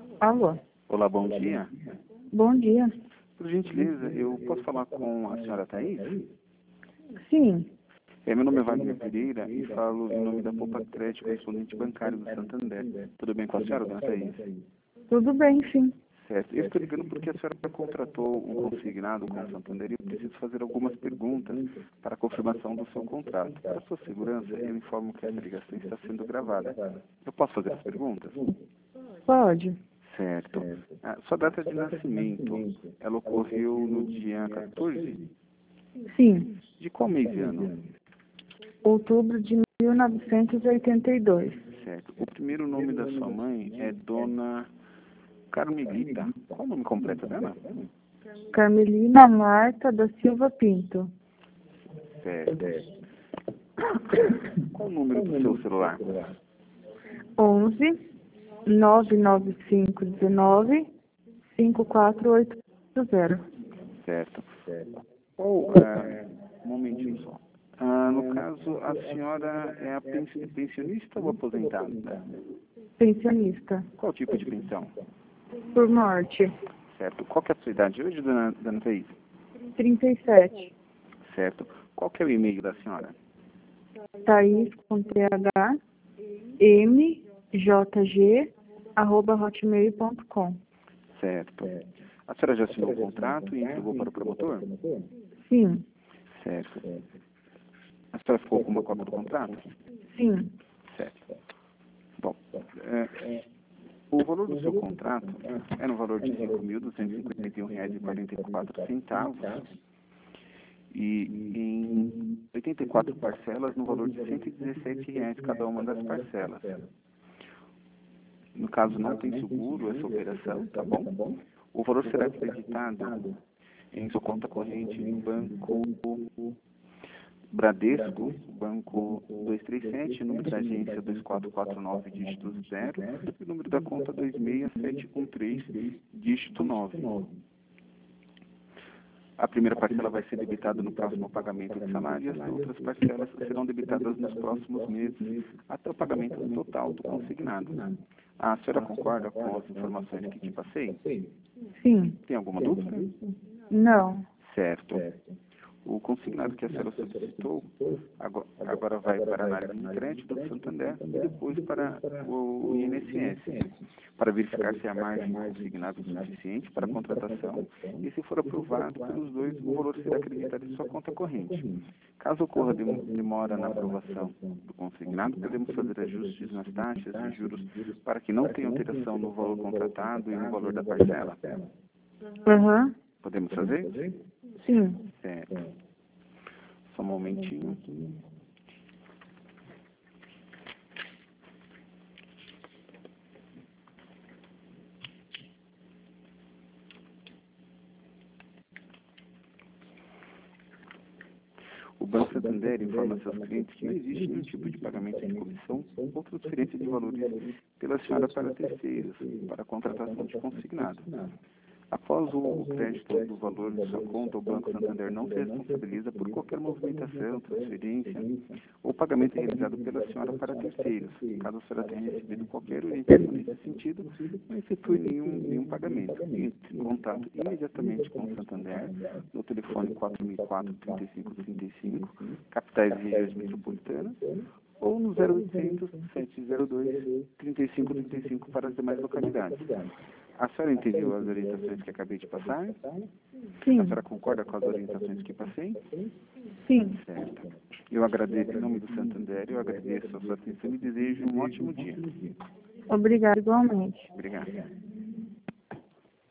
Alô? Olá, bom dia. Bom dia. Por gentileza, eu posso falar com a senhora Thaís? Sim, Meu nome é Wagner Pereira e falo em nome da Poupa Crédito, correspondente bancário do Santander. Tudo bem com a senhora, dona Thaís? tudo bem, sim. Certo. Eu estou ligando porque a senhora contratou um consignado com o Santander e eu preciso fazer algumas perguntas para a confirmação do seu contrato. Para sua segurança, eu informo que essa ligação está sendo gravada. Eu posso fazer as perguntas? Pode. Certo. Sua data de nascimento, ela ocorreu no dia 14? Sim, De qual mês e ano? outubro de 1982. Certo. O primeiro nome da sua mãe é Dona Carmelita. Qual o nome completo dela? Carmelina Marta da Silva Pinto. Certo. Qual o número do seu celular? 11 995 19 5480. Certo. Qual, um momentinho só. No caso, a senhora é a pensionista ou aposentada? Pensionista. Qual tipo de pensão? Por morte. Certo. Qual que é a sua idade hoje, dona Thaís? 37. Certo. Qual que é o e-mail da senhora? Thaís com TH mjg@hotmail.com. Certo. A senhora já assinou o contrato e entregou para o promotor? Sim, Certo. A senhora ficou com uma cópia do contrato? sim. Certo. Bom, o valor do seu contrato é no valor de R$ 5.251,44 e em 84 parcelas no valor de R$ 117 cada uma das parcelas. No caso, não tem seguro essa operação, tá bom? O valor será acreditado em sua conta corrente no Banco Bradesco, Banco 237, número da agência 2449, dígito 0, e o número da conta 26713, dígito 9. A primeira parcela vai ser debitada no próximo pagamento de salário e as outras parcelas serão debitadas nos próximos meses, até o pagamento total do consignado. A senhora concorda com as informações que te passei? Sim. Tem alguma dúvida? Não. Certo. O consignado que a senhora solicitou agora vai para a análise de crédito do Santander e depois para o INSS, para verificar se a margem do consignado é suficiente para a contratação e, se for aprovado pelos dois, o valor será acreditado em sua conta corrente. Caso ocorra demora na aprovação do consignado, podemos fazer ajustes nas taxas e juros para que não tenha alteração no valor contratado e no valor da parcela. Aham. Podemos fazer? Sim. Certo. Só um momentinho. O Banco Santander informa seus clientes que não existe nenhum tipo de pagamento de comissão ou transferência de valores pela senhora para terceiros, para a contratação de consignado. Após o crédito do valor de sua conta, o Banco Santander não se responsabiliza por qualquer movimentação, transferência ou pagamento realizado pela senhora para terceiros. Caso a senhora tenha recebido qualquer orientação nesse sentido, não efetue nenhum pagamento. Entre em contato imediatamente com o Santander no telefone 4004-3535, capitais e regiões metropolitanas, ou no 0800-702-3535 para as demais localidades. A senhora entendeu as orientações que acabei de passar? Sim. A senhora concorda com as orientações que passei? Sim. Certo. Eu agradeço em nome do Santander, eu agradeço a sua atenção e desejo um ótimo dia. Obrigada igualmente. Obrigado.